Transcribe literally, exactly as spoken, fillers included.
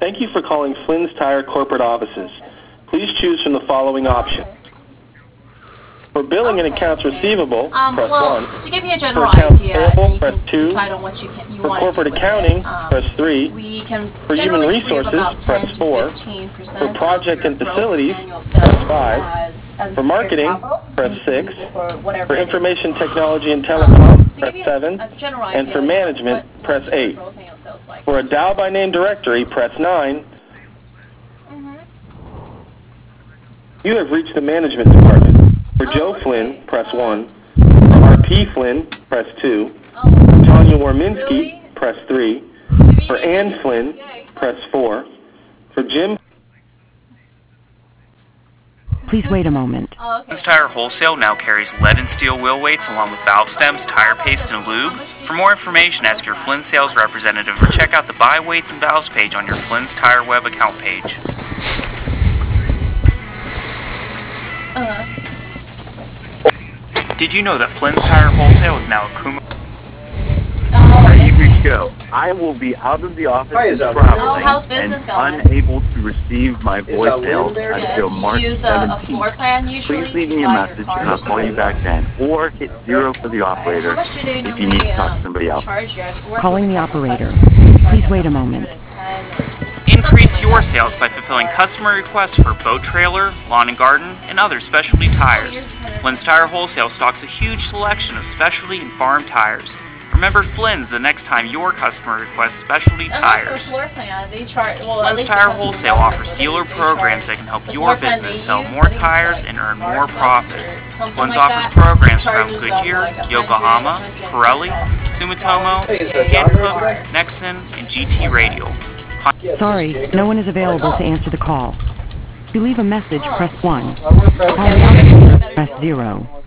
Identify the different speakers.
Speaker 1: Thank you for calling Flynn's Tire corporate offices. Please choose from the following options. For billing and accounts receivable,
Speaker 2: Um,
Speaker 1: press
Speaker 2: well,
Speaker 1: one.
Speaker 2: to give you a
Speaker 1: For
Speaker 2: general
Speaker 1: accounts
Speaker 2: idea,
Speaker 1: payable,
Speaker 2: and you
Speaker 1: press
Speaker 2: can
Speaker 1: two.
Speaker 2: decide on what you can you
Speaker 1: For
Speaker 2: want
Speaker 1: corporate
Speaker 2: to do with
Speaker 1: accounting,
Speaker 2: it. Um,
Speaker 1: press three.
Speaker 2: we can
Speaker 1: For human
Speaker 2: generally free up
Speaker 1: resources,
Speaker 2: about ten
Speaker 1: press
Speaker 2: to
Speaker 1: four.
Speaker 2: fifteen percent
Speaker 1: For project
Speaker 2: of
Speaker 1: and
Speaker 2: your gross
Speaker 1: facilities,
Speaker 2: annual
Speaker 1: press
Speaker 2: sales
Speaker 1: five.
Speaker 2: as, as
Speaker 1: For marketing,
Speaker 2: capital.
Speaker 1: press
Speaker 2: You can
Speaker 1: six.
Speaker 2: use it for whatever
Speaker 1: For
Speaker 2: it is.
Speaker 1: information technology and
Speaker 2: Um,
Speaker 1: telecom,
Speaker 2: to
Speaker 1: press
Speaker 2: give you
Speaker 1: seven.
Speaker 2: a, a general
Speaker 1: And
Speaker 2: idea,
Speaker 1: for
Speaker 2: like,
Speaker 1: management,
Speaker 2: what,
Speaker 1: press
Speaker 2: what your
Speaker 1: eight.
Speaker 2: gross annual sales like.
Speaker 1: For a dial by name directory, press nine.
Speaker 2: Mm-hmm.
Speaker 1: You have reached the management department. For
Speaker 2: Oh,
Speaker 1: Joe
Speaker 2: okay.
Speaker 1: Flynn, press
Speaker 2: Uh,
Speaker 1: one. For R P Flynn, press two.
Speaker 2: Oh,
Speaker 1: For Tanya Warminski,
Speaker 2: really?
Speaker 1: press three. For Ann Flynn, press four. For Jim...
Speaker 3: Please wait a moment.
Speaker 2: Oh, okay.
Speaker 4: Flynn's Tire Wholesale now carries lead and steel wheel weights along with valve stems, tire paste, and lube. For more information, ask your Flynn sales representative or check out the Buy Weights and Valves page on your Flynn's Tire web account page.
Speaker 2: Uh,
Speaker 4: Did you know that Flynn's Tire Wholesale is now a Kuma?
Speaker 2: oh,
Speaker 5: Good evening, Joe. I will be out of the office
Speaker 6: Hi,
Speaker 5: and
Speaker 6: is that
Speaker 5: traveling
Speaker 2: Oh, how's business
Speaker 5: and
Speaker 2: going?
Speaker 5: unable to receive my
Speaker 6: Is that
Speaker 5: voicemail
Speaker 6: Lynn there?
Speaker 5: until
Speaker 2: Good. Do
Speaker 5: March
Speaker 2: you use a, a floor
Speaker 5: seventeenth.
Speaker 2: plan usually
Speaker 5: Please leave
Speaker 2: to
Speaker 5: me a
Speaker 2: buy your
Speaker 5: message
Speaker 2: car?
Speaker 5: and I'll call you back then. Or hit zero for the
Speaker 2: How
Speaker 5: operator
Speaker 2: much do they
Speaker 5: if you
Speaker 2: normally
Speaker 5: need to talk to
Speaker 2: um,
Speaker 5: somebody else.
Speaker 2: charge you? I've worked
Speaker 3: Calling
Speaker 2: with
Speaker 3: the
Speaker 2: a couple
Speaker 3: operator.
Speaker 2: customers who charge
Speaker 3: Please
Speaker 2: like
Speaker 3: wait a
Speaker 2: one
Speaker 3: moment.
Speaker 2: hundred ten or
Speaker 4: Increase
Speaker 2: something
Speaker 4: your
Speaker 2: like that.
Speaker 4: sales by fulfilling customer requests for boat trailer, lawn and garden, and other specialty tires. Flynn's Tire Wholesale stocks a huge selection of specialty and farm tires. Remember Flynn's the next time your customer requests specialty
Speaker 2: Unlike for a
Speaker 4: tires.
Speaker 2: floor plan, they charge, well, at
Speaker 4: Flynn's
Speaker 2: least the
Speaker 4: Tire
Speaker 2: customer
Speaker 4: Wholesale
Speaker 2: knows
Speaker 4: offers
Speaker 2: that
Speaker 4: dealer
Speaker 2: they, they
Speaker 4: programs
Speaker 2: charge
Speaker 4: that can help
Speaker 2: the
Speaker 4: your
Speaker 2: floor plan
Speaker 4: business
Speaker 2: they
Speaker 4: sell
Speaker 2: use,
Speaker 4: more
Speaker 2: I think it's
Speaker 4: tires
Speaker 2: like
Speaker 4: and earn
Speaker 2: Mark
Speaker 4: more
Speaker 2: Plus
Speaker 4: profit.
Speaker 2: or something
Speaker 4: Flynn's
Speaker 2: like
Speaker 4: offers
Speaker 2: that.
Speaker 4: programs from
Speaker 2: Charges them
Speaker 4: Goodyear,
Speaker 2: like one hundred,
Speaker 4: Yokohama,
Speaker 2: one hundred
Speaker 4: Pirelli, Sumitomo,
Speaker 2: dollars
Speaker 6: Hey, is that John
Speaker 4: Hankook,
Speaker 6: there?
Speaker 4: Nexen, and G T Radial.
Speaker 6: Yes,
Speaker 3: Sorry,
Speaker 6: Jacob.
Speaker 3: no one is available
Speaker 2: Oh.
Speaker 3: to answer the call. To leave a message,
Speaker 2: Oh.
Speaker 3: press one.
Speaker 6: I work
Speaker 3: To
Speaker 6: out
Speaker 3: call
Speaker 2: Okay,
Speaker 3: the
Speaker 2: I'll get you a
Speaker 3: operator,
Speaker 2: better
Speaker 3: press
Speaker 2: deal.
Speaker 3: zero.